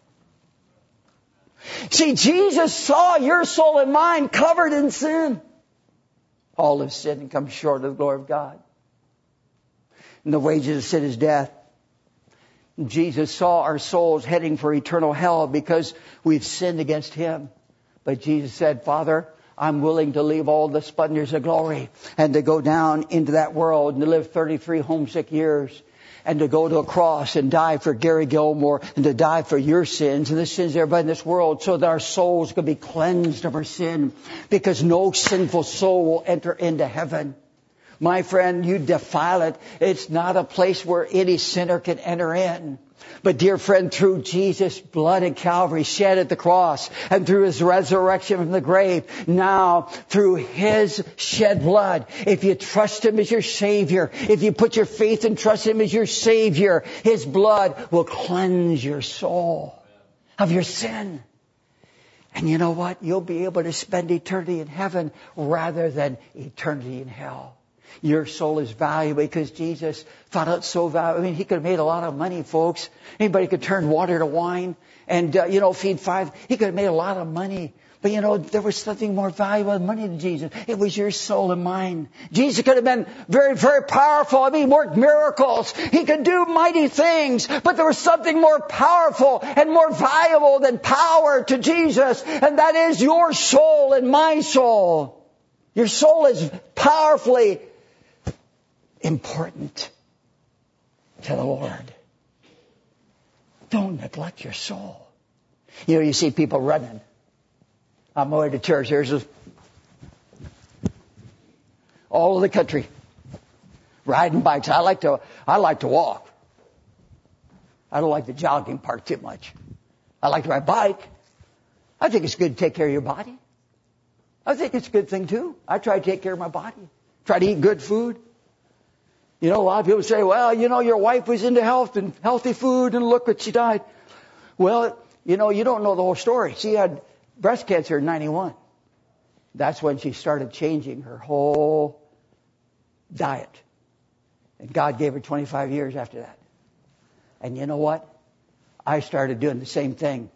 See, Jesus saw your soul and mine covered in sin. All have sinned and come short of the glory of God. And the wages of sin is death. And Jesus saw our souls heading for eternal hell because we've sinned against Him. But Jesus said, Father, I'm willing to leave all the splendors of glory and to go down into that world and to live 33 homesick years and to go to a cross and die for Gary Gilmore and to die for your sins and the sins of everybody in this world so that our souls can be cleansed of our sin, because no sinful soul will enter into heaven. My friend, you defile it. It's not a place where any sinner can enter in. But dear friend, through Jesus' blood at Calvary shed at the cross and through His resurrection from the grave, now through His shed blood, if you trust Him as your Savior, if you put your faith and trust Him as your Savior, His blood will cleanse your soul of your sin. And you know what? You'll be able to spend eternity in heaven rather than eternity in hell. Your soul is valuable because Jesus thought it so valuable. I mean, He could have made a lot of money, folks. Anybody could turn water to wine and, feed 5. He could have made a lot of money. But, there was something more valuable than money to Jesus. It was your soul and mine. Jesus could have been very, very powerful. I mean, He worked miracles. He could do mighty things. But there was something more powerful and more valuable than power to Jesus. And that is your soul and my soul. Your soul is powerfully important to the Lord. Don't neglect your soul. You see people running. I'm going to church. There's all over the country riding bikes. I like to walk. I don't like the jogging part too much. I like to ride bike. I think it's good to take care of your body. I think it's a good thing too. I try to take care of my body. Try to eat good food. A lot of people say, well, your wife was into health and healthy food and look what she died. Well, you don't know the whole story. She had breast cancer in 91. That's when she started changing her whole diet. And God gave her 25 years after that. And you know what? I started doing the same thing.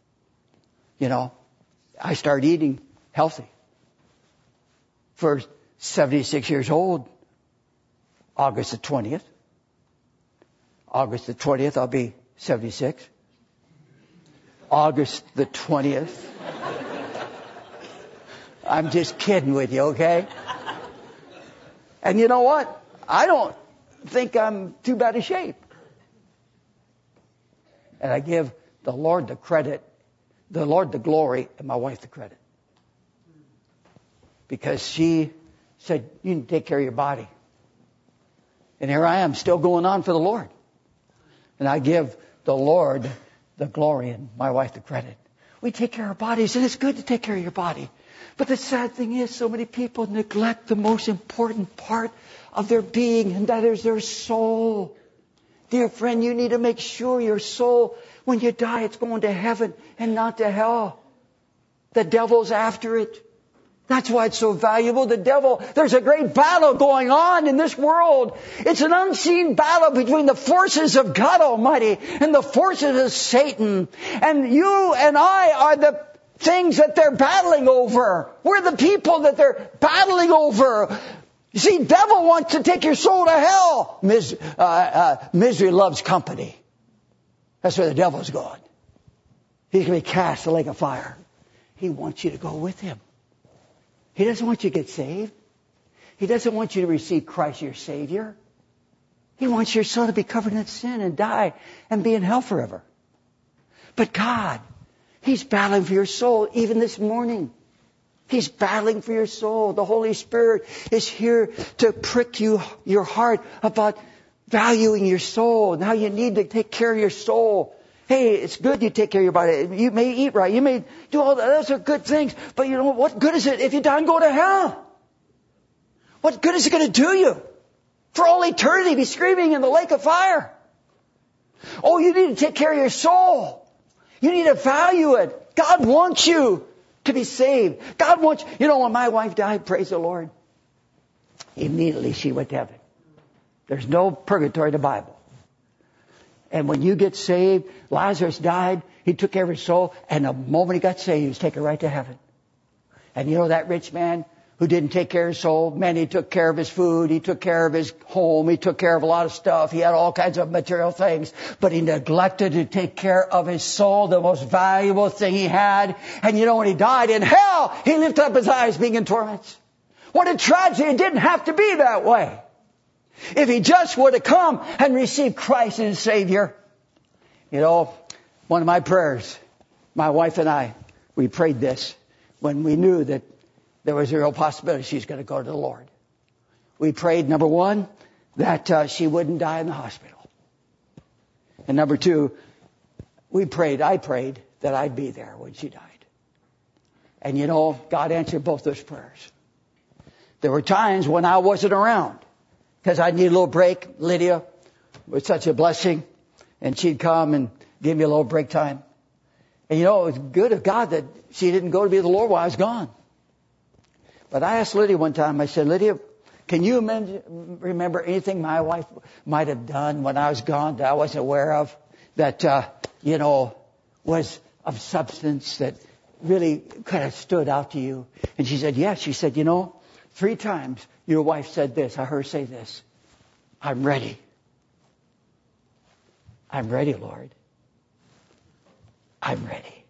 I started eating healthy. For 76 years old, August the 20th. August the 20th, I'll be 76. August the 20th. I'm just kidding with you, okay? And you know what? I don't think I'm too bad a shape. And I give the Lord the credit, the Lord the glory, and my wife the credit. Because she said, you can take care of your body. And here I am, still going on for the Lord. And I give the Lord the glory and my wife the credit. We take care of our bodies, and it's good to take care of your body. But the sad thing is, so many people neglect the most important part of their being, and that is their soul. Dear friend, you need to make sure your soul, when you die, it's going to heaven and not to hell. The devil's after it. That's why it's so valuable. There's a great battle going on in this world. It's an unseen battle between the forces of God Almighty and the forces of Satan. And you and I are the things that they're battling over. We're the people that they're battling over. You see, devil wants to take your soul to hell. Misery loves company. That's where the devil's going. He's going to be cast in the lake of fire. He wants you to go with him. He doesn't want you to get saved. He doesn't want you to receive Christ your Savior. He wants your soul to be covered in sin and die and be in hell forever. But God, He's battling for your soul even this morning. He's battling for your soul. The Holy Spirit is here to prick your heart about valuing your soul and how you need to take care of your soul. Hey, it's good you take care of your body. You may eat right. You may do all that. Those are good things. But you know what good is it if you die and go to hell? What good is it going to do you? For all eternity, be screaming in the lake of fire. Oh, you need to take care of your soul. You need to value it. God wants you to be saved. God wants, when my wife died, praise the Lord, immediately she went to heaven. There's no purgatory in the Bible. And when you get saved, Lazarus died, he took care of his soul, and the moment he got saved, he was taken right to heaven. And that rich man who didn't take care of his soul, man, he took care of his food, he took care of his home, he took care of a lot of stuff, he had all kinds of material things, but he neglected to take care of his soul, the most valuable thing he had. And when he died in hell, he lifted up his eyes being in torments. What a tragedy. It didn't have to be that way. If he just would have come and received Christ as his Savior. One of my prayers, my wife and I, we prayed this when we knew that there was a real possibility she's going to go to the Lord. We prayed, number one, that she wouldn't die in the hospital. And number two, I prayed that I'd be there when she died. And you know, God answered both those prayers. There were times when I wasn't around because I needed a little break. Lydia was such a blessing, and she'd come and give me a little break time. And you know, it was good of God that she didn't go to be with the Lord while I was gone. But I asked Lydia one time, I said, Lydia, can you remember anything my wife might have done when I was gone that I wasn't aware of, that, was of substance that really kind of stood out to you? And she said, yes. She said, 3 times your wife said this. I heard her say this. I'm ready. I'm ready, Lord. I'm ready.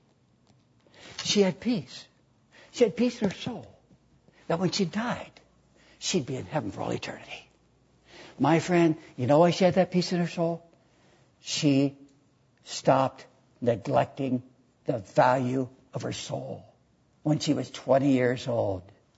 She had peace. She had peace in her soul. That when she died, she'd be in heaven for all eternity. My friend, you know why she had that peace in her soul? She stopped neglecting the value of her soul. When she was 20 years old,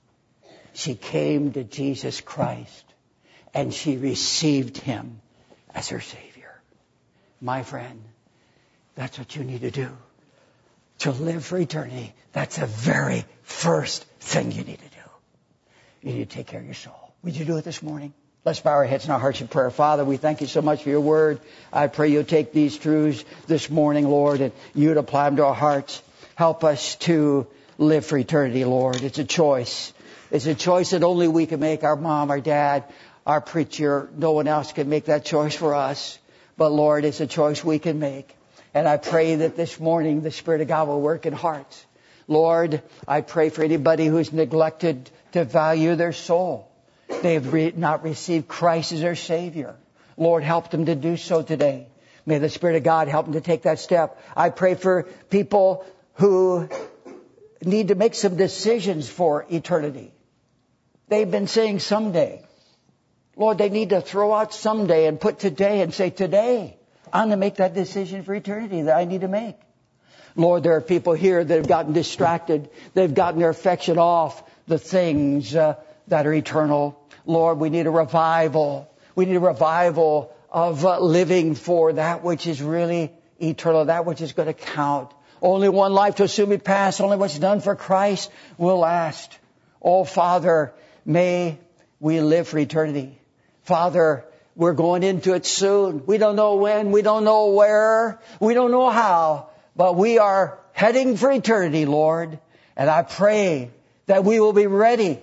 she came to Jesus Christ and she received Him as her Savior. My friend, that's what you need to do. To live for eternity, that's the very first thing you need to do. You need to take care of your soul. Would you do it this morning? Let's bow our heads and our hearts in prayer. Father, we thank you so much for your word. I pray you'll take these truths this morning, Lord, and you'd apply them to our hearts. Help us to live for eternity, Lord. It's a choice. It's a choice that only we can make. Our mom, our dad, our preacher, no one else can make that choice for us. But Lord, it's a choice we can make. And I pray that this morning the Spirit of God will work in hearts. Lord, I pray for anybody who's neglected to value their soul. They have not received Christ as their Savior. Lord, help them to do so today. May the Spirit of God help them to take that step. I pray for people who need to make some decisions for eternity. They've been saying someday. Lord, they need to throw out someday and put today and say, today, I'm going to make that decision for eternity that I need to make. Lord, there are people here that have gotten distracted. They've gotten their affection off the things that are eternal. Lord, we need a revival. We need a revival of living for that which is really eternal, that which is going to count. Only one life to soon be passed. Only what's done for Christ will last. Oh, Father, may we live for eternity. Father, we're going into it soon. We don't know when. We don't know where. We don't know how. But we are heading for eternity, Lord. And I pray that we will be ready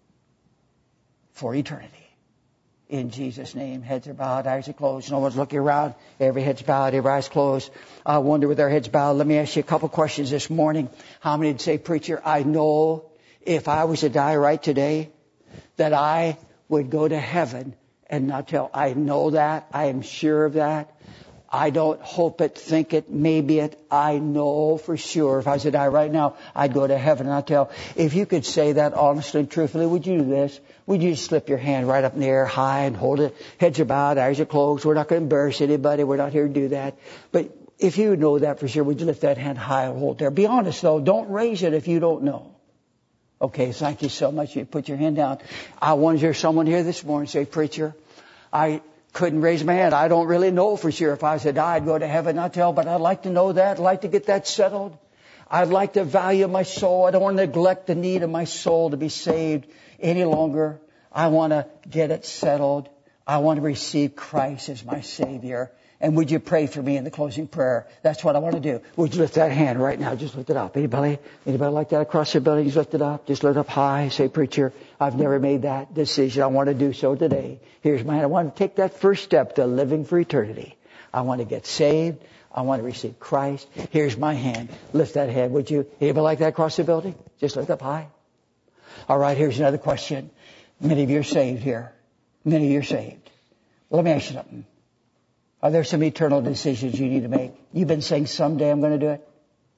for eternity. In Jesus' name, heads are bowed, eyes are closed. No one's looking around. Every head's bowed, every eye's closed. I wonder with their heads bowed. Let me ask you a couple questions this morning. How many would say, preacher, I know if I was to die right today, that I would go to heaven and not tell. I know that. I am sure of that. I don't hope it, think it, maybe it. I know for sure if I was to die right now, I'd go to heaven and not tell. If you could say that honestly and truthfully, would you do this? Would you slip your hand right up in the air high and hold it? Heads are bowed, eyes are closed. We're not going to embarrass anybody. We're not here to do that. But if you know that for sure, would you lift that hand high and hold it there? Be honest though. Don't raise it if you don't know. Okay, thank you so much. You put your hand down. I wonder if there's someone here this morning say, preacher, I couldn't raise my hand. I don't really know for sure if I was to die, I'd go to heaven, not tell, but I'd like to know that. I'd like to get that settled. I'd like to value my soul. I don't want to neglect the need of my soul to be saved any longer. I want to get it settled. I want to receive Christ as my Savior. And would you pray for me in the closing prayer? That's what I want to do. Would you lift that hand right now? Just lift it up. Anybody like that across your belly? Just lift it up. Just lift it up high. Say, preacher, I've never made that decision. I want to do so today. Here's my hand. I want to take that first step to living for eternity. I want to get saved. I want to receive Christ. Here's my hand. Lift that hand. Would you? Anybody like that across the building? Just lift up high. All right. Here's another question. Many of you are saved here. Many of you are saved. Let me ask you something. Are there some eternal decisions you need to make? You've been saying someday I'm going to do it.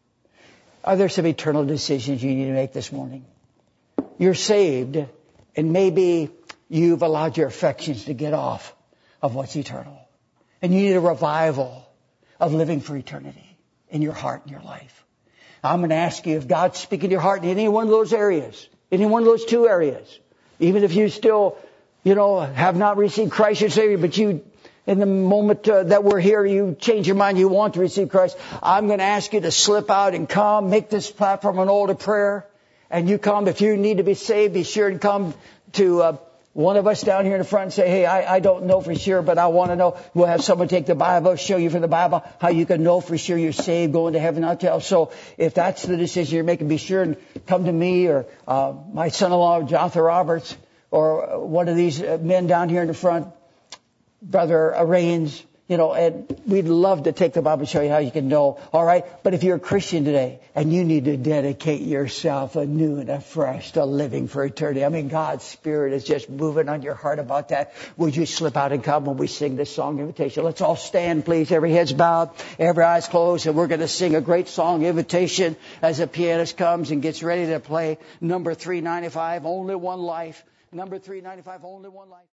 Are there some eternal decisions you need to make this morning? You're saved, and maybe you've allowed your affections to get off of what's eternal. And you need a revival of living for eternity in your heart and your life. I'm going to ask you if God's speaking to your heart in any one of those areas, any one of those two areas, even if you still have not received Christ your Savior, but you, in the moment that we're here, you change your mind, you want to receive Christ, I'm going to ask you to slip out and come, make this platform an altar prayer, and you come. If you need to be saved, be sure and come to one of us down here in the front and say, hey, I don't know for sure, but I want to know. We'll have someone take the Bible, show you from the Bible how you can know for sure you're saved, going to heaven. I'll tell. So if that's the decision you're making, be sure and come to me or my son-in-law, Jonathan Roberts, or one of these men down here in the front, Brother Rains, and we'd love to take the Bible and show you how you can know. All right. But if you're a Christian today and you need to dedicate yourself anew and afresh to living for eternity, I mean, God's Spirit is just moving on your heart about that. Would you slip out and come when we sing this song invitation? Let's all stand, please. Every head's bowed, every eye's closed, and we're going to sing a great song invitation as the pianist comes and gets ready to play number 395, Only One Life. Number 395, Only One Life.